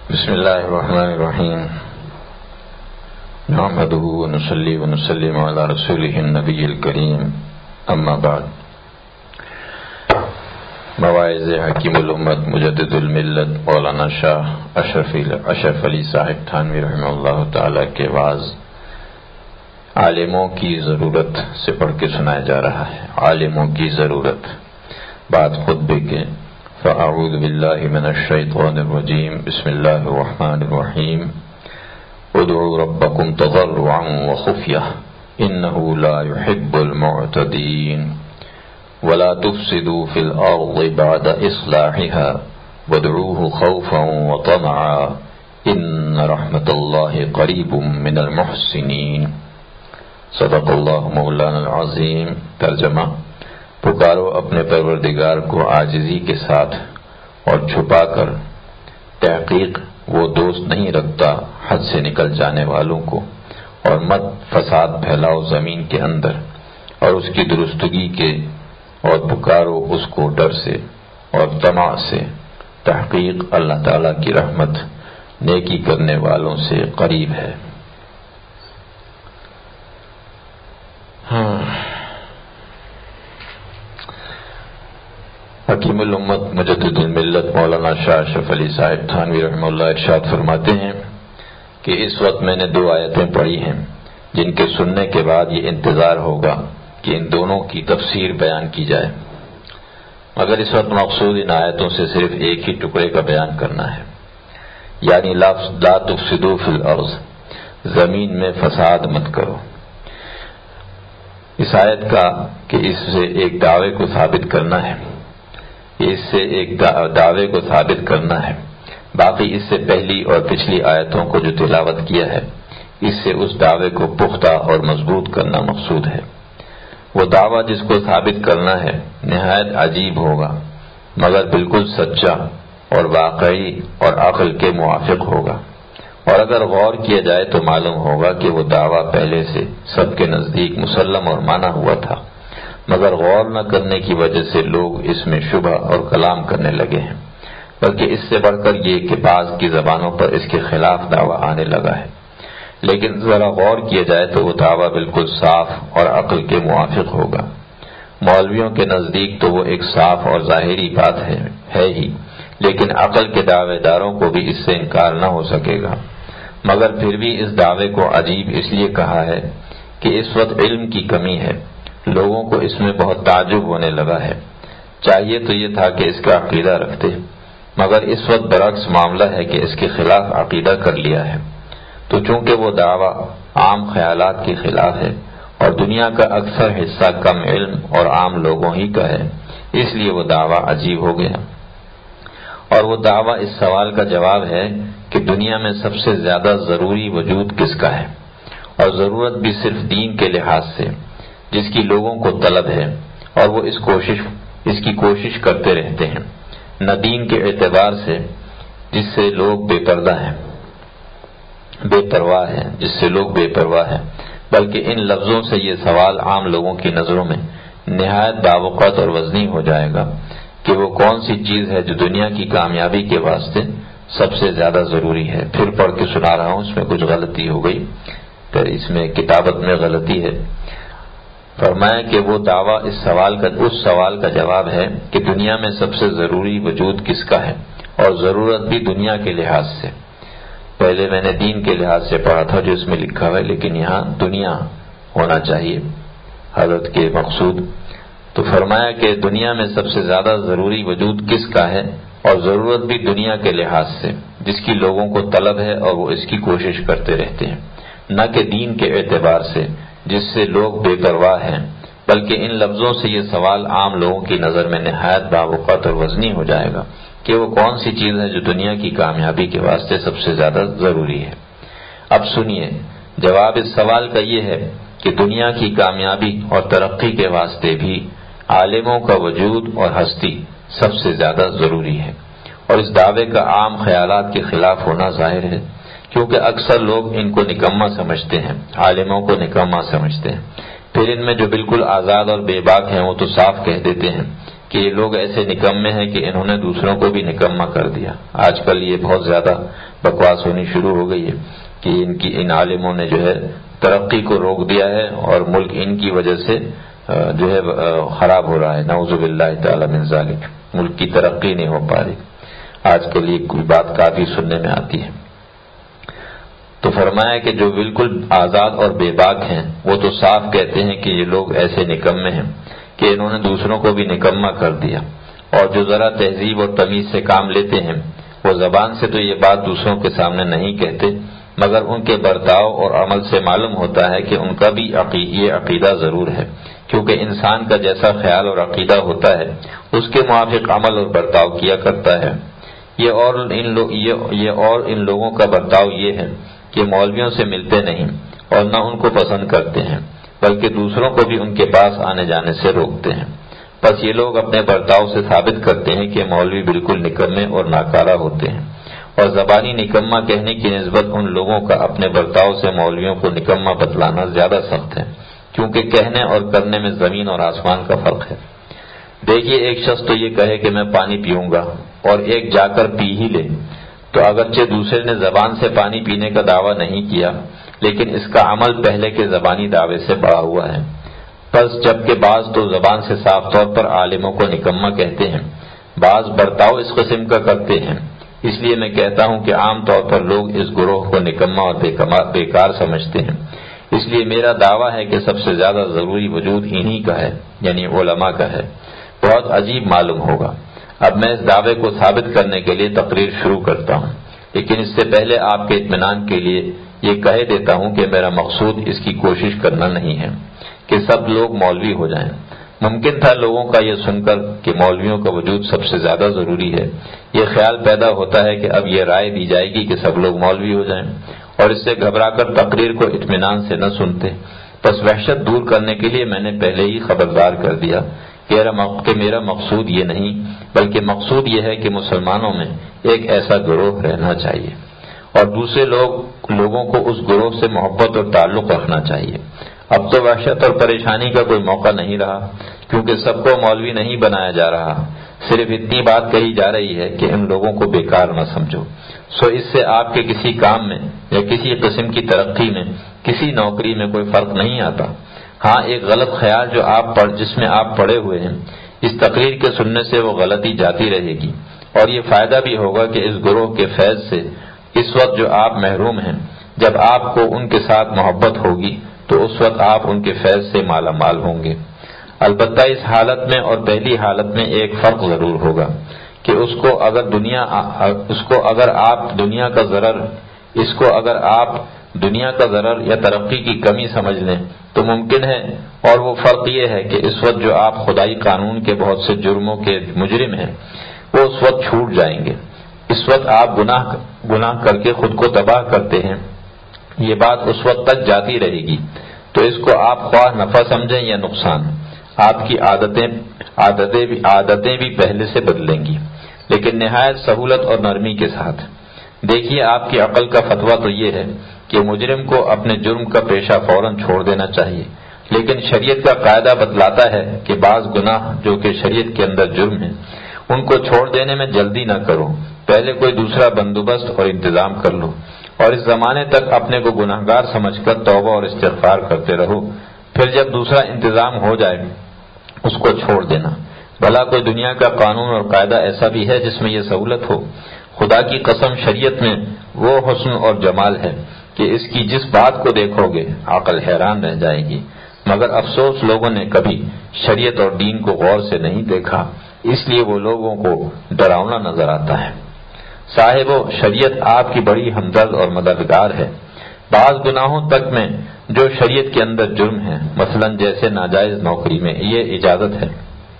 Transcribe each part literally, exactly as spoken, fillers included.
بسم اللہ الرحمن الرحیم نحمدہ ونصلی ونسلم علی رسولہ النبی الکریم اما بعد مواعظ حکیم الامت مجدد الملت مولانا شاہ اشرف اشرف علی صاحب تھانوی رحمہ اللہ تعالی کے وعظ عالموں کی ضرورت سے پڑھ کے سنایا جا رہا ہے۔ عالموں کی ضرورت بعد خطبے کے فاعوذ باللہ من الشیطان الرجیم بسم اللہ الرحمن الرحیم ادعوا ربکم تضرعا وخفیہ انہ لا يحب المعتدین ولا تفسدوا في الارض بعد اصلاحها وادعوه خوفا وطمعا ان رحمت اللہ قریب من المحسنین۔ صدق اللہ مولانا العظیم۔ ترجمہ: پکارو اپنے پروردگار کو عاجزی کے ساتھ اور چھپا کر، تحقیق وہ دوست نہیں رکھتا حد سے نکل جانے والوں کو، اور مت فساد پھیلاؤ زمین کے اندر اور اس کی درستگی کے، اور پکارو اس کو ڈر سے اور طمع سے، تحقیق اللہ تعالیٰ کی رحمت نیکی کرنے والوں سے قریب ہے۔ حکیم الامت مجدد الملت مولانا شاہ اشرف علی صاحب تھانوی رحمہ اللہ ارشاد فرماتے ہیں کہ اس وقت میں نے دو آیتیں پڑھی ہیں جن کے سننے کے بعد یہ انتظار ہوگا کہ ان دونوں کی تفسیر بیان کی جائے، مگر اس وقت مقصود ان آیتوں سے صرف ایک ہی ٹکڑے کا بیان کرنا ہے، یعنی لفظ لا تفسدوا فی الارض، زمین میں فساد مت کرو۔ اس آیت کا کہ اس سے ایک دعوے کو ثابت کرنا ہے، اس سے ایک دعوے کو ثابت کرنا ہے، باقی اس سے پہلی اور پچھلی آیتوں کو جو تلاوت کیا ہے اس سے اس دعوے کو پختہ اور مضبوط کرنا مقصود ہے۔ وہ دعویٰ جس کو ثابت کرنا ہے نہایت عجیب ہوگا، مگر بالکل سچا اور واقعی اور عقل کے موافق ہوگا، اور اگر غور کیا جائے تو معلوم ہوگا کہ وہ دعویٰ پہلے سے سب کے نزدیک مسلم اور مانا ہوا تھا، مگر غور نہ کرنے کی وجہ سے لوگ اس میں شبہ اور کلام کرنے لگے ہیں، بلکہ اس سے بڑھ کر یہ کہ بعض کی زبانوں پر اس کے خلاف دعویٰ آنے لگا ہے، لیکن ذرا غور کیا جائے تو وہ دعویٰ بالکل صاف اور عقل کے موافق ہوگا۔ مولویوں کے نزدیک تو وہ ایک صاف اور ظاہری بات ہے ہے ہی، لیکن عقل کے دعوے داروں کو بھی اس سے انکار نہ ہو سکے گا، مگر پھر بھی اس دعوے کو عجیب اس لیے کہا ہے کہ اس وقت علم کی کمی ہے، لوگوں کو اس میں بہت تعجب ہونے لگا ہے۔ چاہیے تو یہ تھا کہ اس کا عقیدہ رکھتے، مگر اس وقت برعکس معاملہ ہے کہ اس کے خلاف عقیدہ کر لیا ہے، تو چونکہ وہ دعویٰ عام خیالات کے خلاف ہے اور دنیا کا اکثر حصہ کم علم اور عام لوگوں ہی کا ہے، اس لیے وہ دعویٰ عجیب ہو گیا، اور وہ دعویٰ اس سوال کا جواب ہے کہ دنیا میں سب سے زیادہ ضروری وجود کس کا ہے، اور ضرورت بھی صرف دین کے لحاظ سے، جس کی لوگوں کو طلب ہے اور وہ اس کوشش اس کی کوشش کرتے رہتے ہیں، نہ دین کے اعتبار سے جس سے لوگ بے پردہ ہیں بے پرواہ ہیں جس سے لوگ بے پرواہ ہیں بلکہ ان لفظوں سے یہ سوال عام لوگوں کی نظروں میں نہایت باوقت اور وزنی ہو جائے گا کہ وہ کون سی چیز ہے جو دنیا کی کامیابی کے واسطے سب سے زیادہ ضروری ہے۔ پھر پڑھ کے سنا رہا ہوں، اس میں کچھ غلطی ہو گئی، پھر اس میں کتابت میں غلطی ہے۔ فرمایا کہ وہ دعویٰ اس سوال کا اس سوال کا جواب ہے کہ دنیا میں سب سے ضروری وجود کس کا ہے، اور ضرورت بھی دنیا کے لحاظ سے۔ پہلے میں نے دین کے لحاظ سے پڑھا تھا جو اس میں لکھا ہوا ہے، لیکن یہاں دنیا ہونا چاہیے حضرت کے مقصود۔ تو فرمایا کہ دنیا میں سب سے زیادہ ضروری وجود کس کا ہے، اور ضرورت بھی دنیا کے لحاظ سے جس کی لوگوں کو طلب ہے اور وہ اس کی کوشش کرتے رہتے ہیں، نہ کہ دین کے اعتبار سے جس سے لوگ بے پرواہ ہیں، بلکہ ان لفظوں سے یہ سوال عام لوگوں کی نظر میں نہایت باوقت اور وزنی ہو جائے گا کہ وہ کون سی چیز ہے جو دنیا کی کامیابی کے واسطے سب سے زیادہ ضروری ہے۔ اب سنیے، جواب اس سوال کا یہ ہے کہ دنیا کی کامیابی اور ترقی کے واسطے بھی عالموں کا وجود اور ہستی سب سے زیادہ ضروری ہے، اور اس دعوے کا عام خیالات کے خلاف ہونا ظاہر ہے، کیونکہ اکثر لوگ ان کو نکما سمجھتے ہیں، عالموں کو نکما سمجھتے ہیں۔ پھر ان میں جو بالکل آزاد اور بے باک ہیں وہ تو صاف کہہ دیتے ہیں کہ یہ لوگ ایسے نکمے ہیں کہ انہوں نے دوسروں کو بھی نکما کر دیا۔ آج کل یہ بہت زیادہ بکواس ہونی شروع ہو گئی ہے کہ ان کی ان عالموں نے جو ہے ترقی کو روک دیا ہے اور ملک ان کی وجہ سے جو ہے خراب ہو رہا ہے. نعوذ باللہ تعالی من ذالک. ملک کی ترقی نہیں ہو پا رہی. آج کل یہ کوئی بات کافی سننے میں آتی ہے. تو فرمایا کہ جو بالکل آزاد اور بے باک ہیں وہ تو صاف کہتے ہیں کہ یہ لوگ ایسے نکمے ہیں کہ انہوں نے دوسروں کو بھی نکما کر دیا. اور جو ذرا تہذیب اور تمیز سے کام لیتے ہیں وہ زبان سے تو یہ بات دوسروں کے سامنے نہیں کہتے، مگر ان کے برتاؤ اور عمل سے معلوم ہوتا ہے کہ ان کا بھی یہ عقیدہ ضرور ہے، کیونکہ انسان کا جیسا خیال اور عقیدہ ہوتا ہے اس کے موافق عمل اور برتاؤ کیا کرتا ہے. یہ اور ان لو یہ, یہ اور ان لوگوں کا برتاؤ یہ ہے کہ مولویوں سے ملتے نہیں اور نہ ان کو پسند کرتے ہیں، بلکہ دوسروں کو بھی ان کے پاس آنے جانے سے روکتے ہیں. بس یہ لوگ اپنے برتاؤ سے ثابت کرتے ہیں کہ مولوی بالکل نکمے اور ناکارہ ہوتے ہیں، اور زبانی نکما کہنے کی نسبت ان لوگوں کا اپنے برتاؤ سے مولویوں کو نکما بتلانا زیادہ سخت ہے، کیونکہ کہنے اور کرنے میں زمین اور آسمان کا فرق ہے. دیکھیے ایک شخص تو یہ کہے کہ میں پانی پیوں گا اور ایک جا کر پی ہی لے، تو اگرچہ دوسرے نے زبان سے پانی پینے کا دعویٰ نہیں کیا لیکن اس کا عمل پہلے کے زبانی دعوے سے بڑا ہوا ہے. بس جبکہ بعض تو زبان سے صاف طور پر عالموں کو نکما کہتے ہیں، بعض برتاؤ اس قسم کا کرتے ہیں. اس لیے میں کہتا ہوں کہ عام طور پر لوگ اس گروہ کو نکما اور بیکار سمجھتے ہیں. اس لیے میرا دعویٰ ہے کہ سب سے زیادہ ضروری وجود انہی کا ہے، یعنی علماء کا ہے. بہت عجیب معلوم ہوگا. اب میں اس دعوے کو ثابت کرنے کے لیے تقریر شروع کرتا ہوں، لیکن اس سے پہلے آپ کے اطمینان کے لیے یہ کہہ دیتا ہوں کہ میرا مقصود اس کی کوشش کرنا نہیں ہے کہ سب لوگ مولوی ہو جائیں. ممکن تھا لوگوں کا یہ سن کر کہ مولویوں کا وجود سب سے زیادہ ضروری ہے یہ خیال پیدا ہوتا ہے کہ اب یہ رائے دی جائے گی کہ سب لوگ مولوی ہو جائیں، اور اس سے گھبرا کر تقریر کو اطمینان سے نہ سنتے. بس وحشت دور کرنے کے لیے میں نے پہلے ہی خبردار کر دیا کہ میرا مقصود یہ نہیں بلکہ مقصود یہ ہے کہ مسلمانوں میں ایک ایسا گروہ رہنا چاہیے اور دوسرے لوگ لوگوں کو اس گروہ سے محبت اور تعلق رکھنا چاہیے. اب تو وحشت اور پریشانی کا کوئی موقع نہیں رہا، کیونکہ سب کو مولوی نہیں بنایا جا رہا. صرف اتنی بات کہی جا رہی ہے کہ ان لوگوں کو بیکار نہ سمجھو. سو اس سے آپ کے کسی کام میں یا کسی قسم کی ترقی میں، کسی نوکری میں کوئی فرق نہیں آتا. ہاں ایک غلط خیال جو آپ پڑھ جس میں آپ پڑے ہوئے ہیں، اس تقریر کے سننے سے وہ غلطی جاتی رہے گی، اور یہ فائدہ بھی ہوگا کہ اس گروہ کے فیض سے اس وقت جو آپ محروم ہیں، جب آپ کو ان کے ساتھ محبت ہوگی تو اس وقت آپ ان کے فیض سے مالا مال ہوں گے. البتہ اس حالت میں اور پہلی حالت میں ایک فرق ضرور ہوگا کہ اس کو اگر دنیا اس کو اگر آپ دنیا کا ضرر اس کو اگر آپ دنیا کا ضرر یا ترقی کی کمی سمجھ لیں تو ممکن ہے، اور وہ فرق یہ ہے کہ اس وقت جو آپ خدائی قانون کے بہت سے جرموں کے مجرم ہیں وہ اس وقت چھوٹ جائیں گے. اس وقت آپ گناہ گناہ کر کے خود کو تباہ کرتے ہیں، یہ بات اس وقت تک جاتی رہے گی. تو اس کو آپ خواہ نفع سمجھیں یا نقصان، آپ کی عادتیں عادتیں بھی عادتیں بھی پہلے سے بدلیں گی، لیکن نہایت سہولت اور نرمی کے ساتھ. دیکھیے آپ کی عقل کا فتویٰ تو یہ ہے کہ مجرم کو اپنے جرم کا پیشہ فوراً چھوڑ دینا چاہیے، لیکن شریعت کا قاعدہ بتلاتا ہے کہ بعض گناہ جو کہ شریعت کے اندر جرم ہیں ان کو چھوڑ دینے میں جلدی نہ کرو، پہلے کوئی دوسرا بندوبست اور انتظام کر لو، اور اس زمانے تک اپنے کو گناہگار سمجھ کر توبہ اور استغفار کرتے رہو. پھر جب دوسرا انتظام ہو جائے اس کو چھوڑ دینا. بھلا کوئی دنیا کا قانون اور قاعدہ ایسا بھی ہے جس میں یہ سہولت ہو؟ خدا کی قسم شریعت میں وہ حسن اور جمال ہے کہ اس کی جس بات کو دیکھو گے عقل حیران رہ جائے گی. مگر افسوس لوگوں نے کبھی شریعت اور دین کو غور سے نہیں دیکھا، اس لیے وہ لوگوں کو ڈراؤنا نظر آتا ہے. صاحبو، شریعت آپ کی بڑی ہمدرد اور مددگار ہے. بعض گناہوں تک میں جو شریعت کے اندر جرم ہے، مثلا جیسے ناجائز نوکری میں یہ اجازت ہے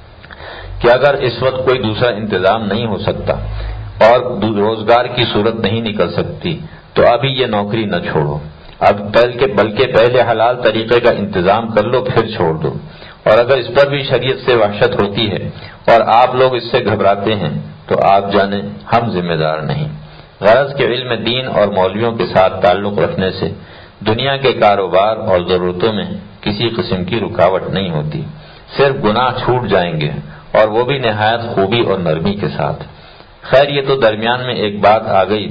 کہ اگر اس وقت کوئی دوسرا انتظام نہیں ہو سکتا اور روزگار کی صورت نہیں نکل سکتی تو ابھی یہ نوکری نہ چھوڑو، اب بلکہ بلکہ پہلے حلال طریقے کا انتظام کر لو پھر چھوڑ دو. اور اگر اس پر بھی شریعت سے وحشت ہوتی ہے اور آپ لوگ اس سے گھبراتے ہیں تو آپ جانیں ہم ذمہ دار نہیں. غرض کے علم دین اور مولویوں کے ساتھ تعلق رکھنے سے دنیا کے کاروبار اور ضرورتوں میں کسی قسم کی رکاوٹ نہیں ہوتی، صرف گناہ چھوٹ جائیں گے، اور وہ بھی نہایت خوبی اور نرمی کے ساتھ. خیر یہ تو درمیان میں ایک بات آ گئی تھی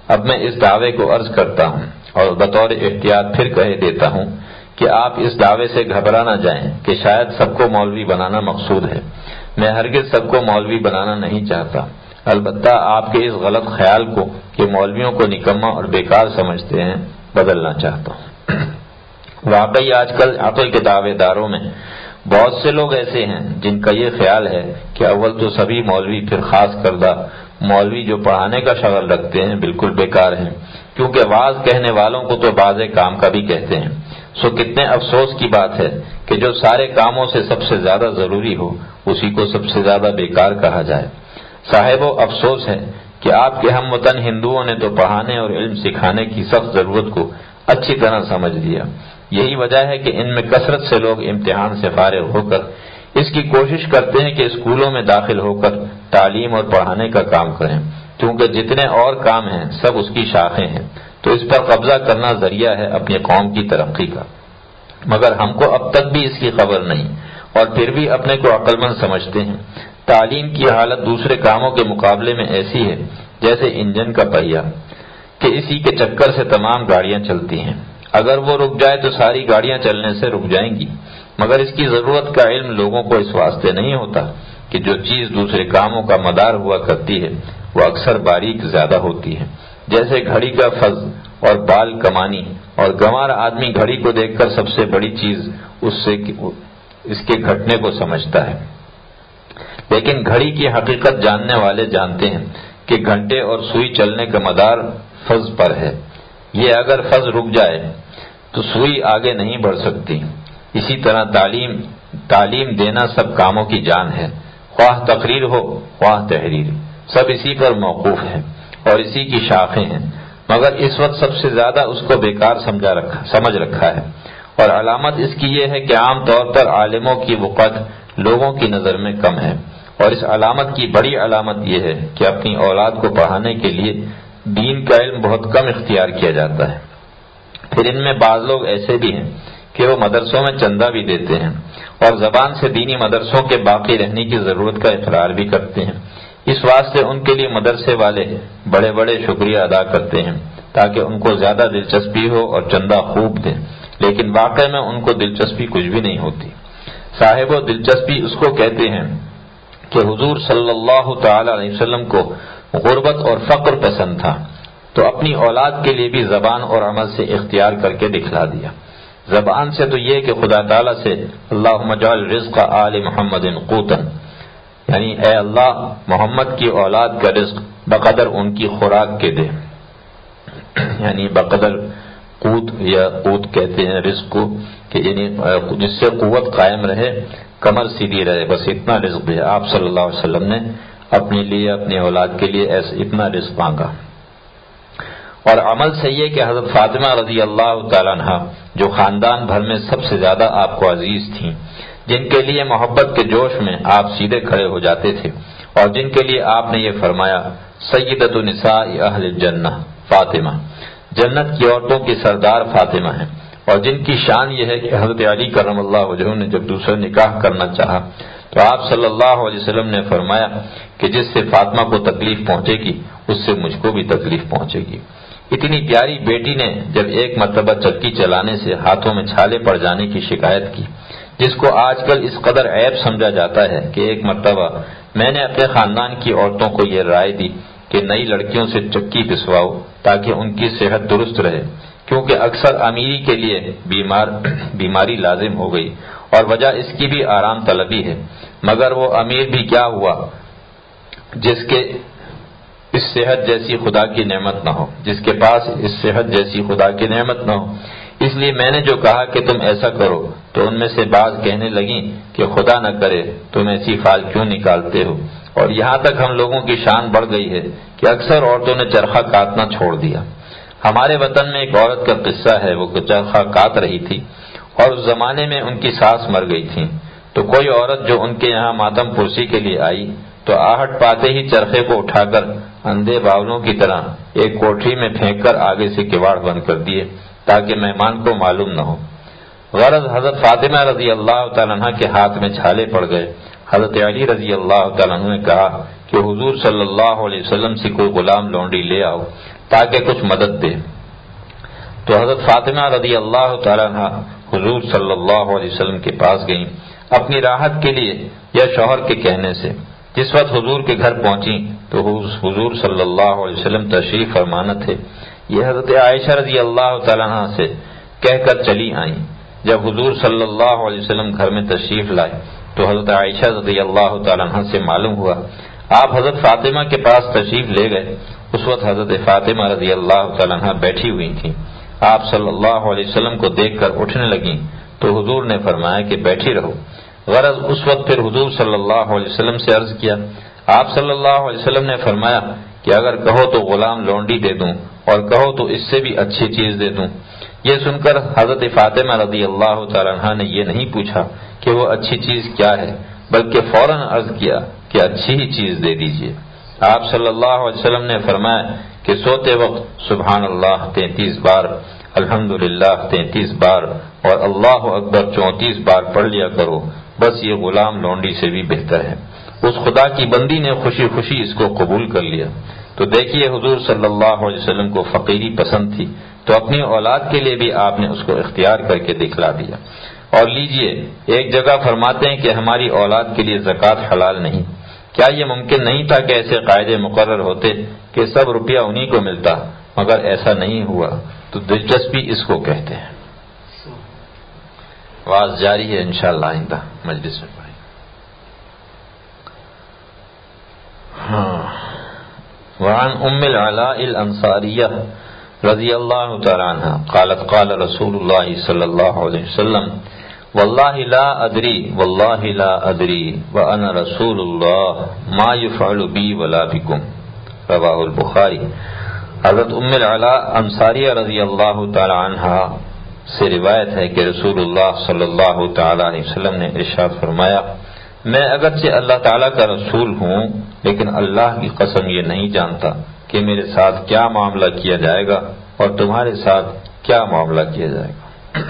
اب میں اس دعوے کو عرض کرتا ہوں اور بطور احتیاط پھر کہہ دیتا ہوں کہ آپ اس دعوے سے گھبرا نہ جائیں کہ شاید سب کو مولوی بنانا مقصود ہے۔ میں ہرگز سب کو مولوی بنانا نہیں چاہتا، البتہ آپ کے اس غلط خیال کو کہ مولویوں کو نکما اور بیکار سمجھتے ہیں بدلنا چاہتا ہوں۔ واقعی آج کل عقل کے دعوے داروں میں بہت سے لوگ ایسے ہیں جن کا یہ خیال ہے کہ اول تو سبھی مولوی پھر خاص کردہ مولوی جو پڑھانے کا شغل رکھتے ہیں بالکل بیکار ہیں، کیونکہ واعظ کہنے والوں کو تو باز کام کا بھی کہتے ہیں۔ سو کتنے افسوس کی بات ہے کہ جو سارے کاموں سے سب سے زیادہ ضروری ہو اسی کو سب سے زیادہ بیکار کہا جائے۔ صاحب و افسوس ہے کہ آپ کے ہم وطن ہندوؤں نے تو پڑھانے اور علم سکھانے کی سخت ضرورت کو اچھی طرح سمجھ لیا۔ یہی وجہ ہے کہ ان میں کثرت سے لوگ امتحان سے فارغ ہو کر اس کی کوشش کرتے ہیں کہ اسکولوں میں داخل ہو کر تعلیم اور پڑھانے کا کام کریں، کیونکہ جتنے اور کام ہیں سب اس کی شاخیں ہیں، تو اس پر قبضہ کرنا ذریعہ ہے اپنی قوم کی ترقی کا۔ مگر ہم کو اب تک بھی اس کی خبر نہیں، اور پھر بھی اپنے کو عقل مند سمجھتے ہیں۔ تعلیم کی حالت دوسرے کاموں کے مقابلے میں ایسی ہے جیسے انجن کا پہیہ، کہ اسی کے چکر سے تمام گاڑیاں چلتی ہیں۔ اگر وہ رک جائے تو ساری گاڑیاں چلنے سے رک جائیں گی، مگر اس کی ضرورت کا علم لوگوں کو اس واسطے نہیں ہوتا کہ جو چیز دوسرے کاموں کا مدار ہوا کرتی ہے وہ اکثر باریک زیادہ ہوتی ہے، جیسے گھڑی کا فض اور بال کمانی، اور گنوار آدمی گھڑی کو دیکھ کر سب سے بڑی چیز اس سے اس کے گھٹنے کو سمجھتا ہے، لیکن گھڑی کی حقیقت جاننے والے جانتے ہیں کہ گھنٹے اور سوئی چلنے کا مدار فض پر ہے۔ یہ اگر فض رک جائے تو سوئی آگے نہیں بڑھ سکتی۔ اسی طرح تعلیم تعلیم دینا سب کاموں کی جان ہے، خواہ تقریر ہو خواہ تحریر، سب اسی پر موقوف ہے اور اسی کی شاخیں ہیں، مگر اس وقت سب سے زیادہ اس کو بیکار سمجھا رکھا سمجھ رکھا ہے، اور علامت اس کی یہ ہے کہ عام طور پر عالموں کی وقت لوگوں کی نظر میں کم ہے، اور اس علامت کی بڑی علامت یہ ہے کہ اپنی اولاد کو پڑھانے کے لیے دین کا علم بہت کم اختیار کیا جاتا ہے۔ پھر ان میں بعض لوگ ایسے بھی ہیں کہ وہ مدرسوں میں چندہ بھی دیتے ہیں اور زبان سے دینی مدرسوں کے باقی رہنے کی ضرورت کا اقرار بھی کرتے ہیں۔ اس واسطے ان کے لیے مدرسے والے بڑے بڑے شکریہ ادا کرتے ہیں تاکہ ان کو زیادہ دلچسپی ہو اور چندہ خوب دیں، لیکن واقع میں ان کو دلچسپی کچھ بھی نہیں ہوتی۔ صاحب و دلچسپی اس کو کہتے ہیں کہ حضور صلی اللہ تعالی علیہ وسلم کو غربت اور فقر پسند تھا، تو اپنی اولاد کے لیے بھی زبان اور عمل سے اختیار کر کے دکھلا دیا۔ زبان سے تو یہ کہ خدا تعالیٰ سے اللہم اجعل رزق آل محمد قوتا، یعنی اے اللہ محمد کی اولاد کا رزق بقدر ان کی خوراک کے دے، یعنی بقدر قوت یا قوت کہتے ہیں رزق کو کہ یعنی جس سے قوت قائم رہے، کمر سیدھی رہے، بس اتنا رزق دے۔ آپ صلی اللہ علیہ وسلم نے اپنے لیے اپنی اولاد کے لیے ایسا اتنا رزق مانگا۔ اور عمل سے یہ کہ حضرت فاطمہ رضی اللہ تعالیٰ عنہ جو خاندان بھر میں سب سے زیادہ آپ کو عزیز تھیں، جن کے لیے محبت کے جوش میں آپ سیدھے کھڑے ہو جاتے تھے، اور جن کے لیے آپ نے یہ فرمایا سیدۃ نساء اہل الجنہ فاطمہ، جنت کی عورتوں کی سردار فاطمہ ہیں، اور جن کی شان یہ ہے کہ حضرت علی کرم اللہ وجہہ نے جب دوسرا نکاح کرنا چاہا تو آپ صلی اللہ علیہ وسلم نے فرمایا کہ جس سے فاطمہ کو تکلیف پہنچے گی اس سے مجھ کو بھی تکلیف پہنچے گی۔ اتنی پیاری بیٹی نے جب ایک مرتبہ چکی چلانے سے ہاتھوں میں چھالے پڑ جانے کی شکایت کی، جس کو آج کل اس قدر عیب سمجھا جاتا ہے کہ ایک مرتبہ میں نے اپنے خاندان کی عورتوں کو یہ رائے دی کہ نئی لڑکیوں سے چکی پسواؤ تاکہ ان کی صحت درست رہے، کیونکہ اکثر امیری کے لیے بیمار بیماری لازم ہو گئی، اور وجہ اس کی بھی آرام طلبی ہے، مگر وہ امیر بھی کیا ہوا جس کے اس صحت جیسی خدا کی نعمت نہ ہو، جس کے پاس اس صحت جیسی خدا کی نعمت نہ ہو۔ اس لیے میں نے جو کہا کہ تم ایسا کرو تو ان میں سے بعض کہنے لگیں کہ خدا نہ کرے تم ایسی فال کیوں نکالتے ہو، اور یہاں تک ہم لوگوں کی شان بڑھ گئی ہے کہ اکثر عورتوں نے چرخہ کاٹنا چھوڑ دیا۔ ہمارے وطن میں ایک عورت کا قصہ ہے، وہ چرخہ کاٹ رہی تھی اور اس زمانے میں ان کی ساس مر گئی تھی، تو کوئی عورت جو ان کے یہاں ماتم پرسی کے لیے آئی تو آہٹ پاتے ہی چرخے کو اٹھا کر اندھے باولوں کی طرح ایک کوٹری میں پھینک کر آگے سے کواڑ بند کر دیے تاکہ مہمان کو معلوم نہ ہو۔ غرض حضرت فاطمہ رضی اللہ تعالیٰ عنہ کے ہاتھ میں چھالے پڑ گئے۔ حضرت علی رضی اللہ تعالیٰ عنہ نے کہا کہ حضور صلی اللہ علیہ وسلم سے کوئی غلام لونڈی لے آؤ تاکہ کچھ مدد دے۔ تو حضرت فاطمہ رضی اللہ تعالیٰ عنہ حضور صلی اللہ علیہ وسلم کے پاس گئیں اپنی راحت کے لیے یا شوہر کے کہنے سے۔ جس وقت حضور کے گھر پہنچی تو حضور صلی اللہ علیہ وسلم تشریف فرمانا تھے۔ یہ حضرت عائشہ رضی اللہ تعالیٰ عنہ سے کہہ کر چلی آئیں۔ جب حضور صلی اللہ علیہ وسلم گھر میں تشریف لائے تو حضرت عائشہ رضی اللہ تعالیٰ عنہ سے معلوم ہوا آپ حضرت فاطمہ کے پاس تشریف لے گئے۔ اس وقت حضرت فاطمہ رضی اللہ تعالیٰ عنہ بیٹھی ہوئی تھیں۔ آپ صلی اللہ علیہ وسلم کو دیکھ کر اٹھنے لگیں تو حضور نے فرمایا کہ بیٹھی رہو۔ غرض اس وقت پھر حضور صلی اللہ علیہ وسلم سے عرض کیا۔ آپ صلی اللہ علیہ وسلم نے فرمایا کہ اگر کہو تو غلام لونڈی دے دوں اور کہو تو اس سے بھی اچھی چیز دے دوں۔ یہ سن کر حضرت فاطمہ رضی اللہ تعالیٰ عنہ نے یہ نہیں پوچھا کہ وہ اچھی چیز کیا ہے، بلکہ فوراً عرض کیا کہ اچھی ہی چیز دے دیجیے۔ آپ صلی اللہ علیہ وسلم نے فرمایا کہ سوتے وقت سبحان اللہ تینتیس بار، الحمدللہ تینتیس بار اور اللہ اکبر چونتیس بار پڑھ لیا کرو، بس یہ غلام لونڈی سے بھی بہتر ہے۔ اس خدا کی بندی نے خوشی خوشی اس کو قبول کر لیا۔ تو دیکھیے حضور صلی اللہ علیہ وسلم کو فقیری پسند تھی، تو اپنی اولاد کے لیے بھی آپ نے اس کو اختیار کر کے دکھلا دیا۔ اور لیجئے، ایک جگہ فرماتے ہیں کہ ہماری اولاد کے لیے زکوٰۃ حلال نہیں۔ کیا یہ ممکن نہیں تھا کہ ایسے قاعدے مقرر ہوتے کہ سب روپیہ انہی کو ملتا؟ مگر ایسا نہیں ہوا، تو دلچسپی اس کو کہتے ہیں۔ واز جاری ہے انشاءاللہ آئندہ مجلس میں پڑھیں۔ ہاں وعن ام العلاء الانصاریہ رضی اللہ تعالی عنہ قالت قال رسول اللہ صلی اللہ علیہ وسلم واللہ لا ادری واللہ لا ادری وانا رسول اللہ ما يفعل بی ولا بکم، رواہ البخاری۔ حضرت ام العلاء انصاریہ رضی اللہ تعالی عنہ سے روایت ہے کہ رسول اللہ صلی اللہ تعالی علیہ وسلم نے ارشاد فرمایا، میں اگرچہ اللہ تعالیٰ کا رسول ہوں لیکن اللہ کی قسم یہ نہیں جانتا کہ میرے ساتھ کیا معاملہ کیا جائے گا اور تمہارے ساتھ کیا معاملہ کیا جائے گا۔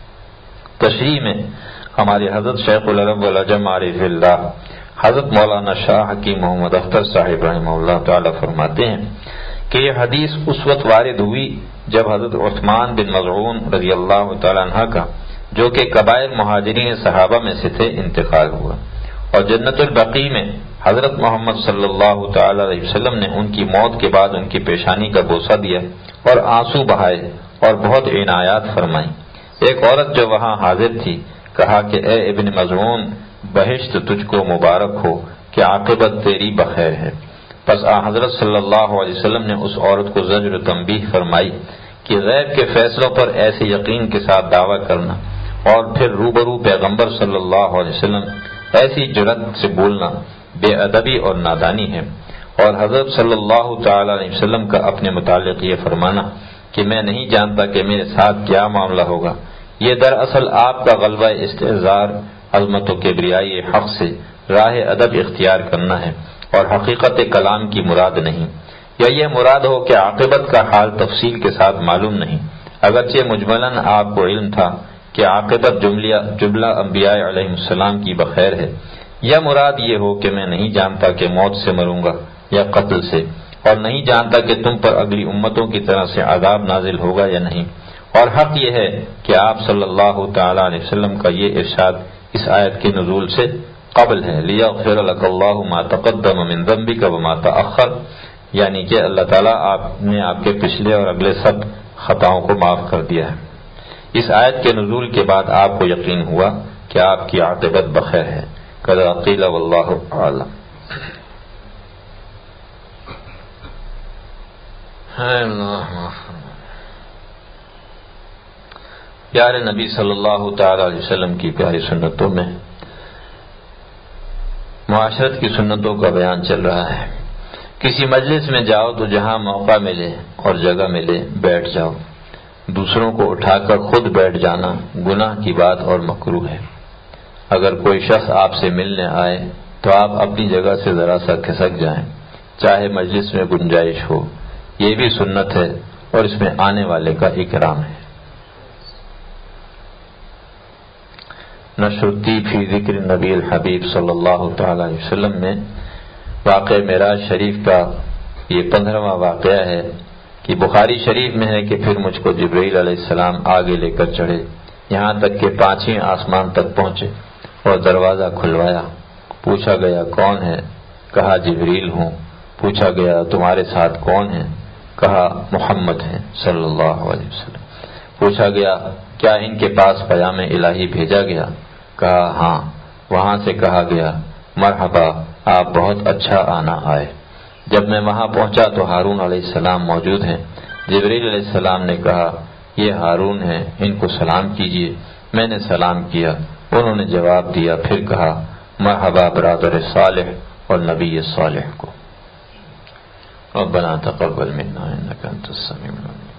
تشریح میں ہمارے حضرت شیخ العرب والعجم عارف اللہ حضرت مولانا شاہ حکیم محمد اختر صاحب رحمہ اللہ تعالی فرماتے ہیں کہ یہ حدیث اس وقت وارد ہوئی جب حضرت عثمان بن مظعون رضی اللہ تعالی عنہ کا، جو کہ کبائر مہاجرین صحابہ میں سے تھے، انتقال ہوا، اور جنت البقیع میں حضرت محمد صلی اللہ تعالی علیہ وسلم نے ان کی موت کے بعد ان کی پیشانی کا بوسہ دیا اور آنسو بہائے اور بہت عنایات فرمائیں۔ ایک عورت جو وہاں حاضر تھی کہا کہ اے ابن مظعون، بہشت تجھ کو مبارک ہو کہ عاقبت تیری بخیر ہے۔ پس آن حضرت صلی اللہ علیہ وسلم نے اس عورت کو زجر و تنبیہ فرمائی کہ غیب کے فیصلوں پر ایسے یقین کے ساتھ دعویٰ کرنا اور پھر روبرو پیغمبر صلی اللہ علیہ وسلم ایسی جرأت سے بولنا بے ادبی اور نادانی ہے، اور حضرت صلی اللہ تعالی علیہ وسلم کا اپنے متعلق یہ فرمانا کہ میں نہیں جانتا کہ میرے ساتھ کیا معاملہ ہوگا، یہ دراصل آپ کا غلبہ استحضار عظمت و کبریائی حق سے راہ ادب اختیار کرنا ہے اور حقیقت کلام کی مراد نہیں، یا یہ مراد ہو کہ عاقبت کا حال تفصیل کے ساتھ معلوم نہیں، اگرچہ مجملاً آپ کو علم تھا کہ عاقبت جملہ انبیاء علیہ السلام کی بخیر ہے، یا مراد یہ ہو کہ میں نہیں جانتا کہ موت سے مروں گا یا قتل سے، اور نہیں جانتا کہ تم پر اگلی امتوں کی طرح سے عذاب نازل ہوگا یا نہیں۔ اور حق یہ ہے کہ آپ صلی اللہ تعالی علیہ وسلم کا یہ ارشاد اس آیت کے نزول سے قبل ہے، لیغفر لک اللہ ما تقدم من ذنبک وما تأخر، یعنی کہ اللہ تعالیٰ آپ نے آپ کے پچھلے اور اگلے سب خطاؤں کو معاف کر دیا ہے۔ اس آیت کے نزول کے بعد آپ کو یقین ہوا کہ آپ کی عاقبت بخیر ہے۔ قَدْ قِيلَ وَاللَّهُ أَعْلَمُ۔ پیارے نبی صلی اللہ تعالی علیہ وسلم کی پیاری سنتوں میں معاشرت کی سنتوں کا بیان چل رہا ہے۔ کسی مجلس میں جاؤ تو جہاں موقع ملے اور جگہ ملے بیٹھ جاؤ، دوسروں کو اٹھا کر خود بیٹھ جانا گناہ کی بات اور مکروہ ہے۔ اگر کوئی شخص آپ سے ملنے آئے تو آپ اپنی جگہ سے ذرا سا کھسک جائیں، چاہے مجلس میں گنجائش ہو، یہ بھی سنت ہے اور اس میں آنے والے کا اکرام ہے۔ نشرتی فی ذکر نبی الحبیب صلی اللہ تعالی علیہ وسلم میں واقع معراج شریف کا یہ پندرہواں واقعہ ہے کہ بخاری شریف میں ہے کہ پھر مجھ کو جبرائیل علیہ السلام آگے لے کر چڑھے یہاں تک کہ پانچویں آسمان تک پہنچے اور دروازہ کھلوایا. پوچھا گیا کون ہے؟ کہا جبرائیل ہوں. پوچھا گیا تمہارے ساتھ کون ہے؟ کہا محمد ہیں صلی اللہ علیہ وسلم. پوچھا گیا کیا ان کے پاس پیام الہی بھیجا گیا؟ کہا ہاں. وہاں سے کہا گیا مرحبا، آپ بہت اچھا آنا آئے. جب میں وہاں پہنچا تو ہارون علیہ السلام موجود ہیں. جبرائیل علیہ السلام نے کہا یہ ہارون ہیں، ان کو سلام کیجیے. میں نے سلام کیا، انہوں نے جواب دیا. پھر کہا مرحبا برادر صالح اور نبی صالح کو. ربنا تقبل منا انك انت السميع العليم.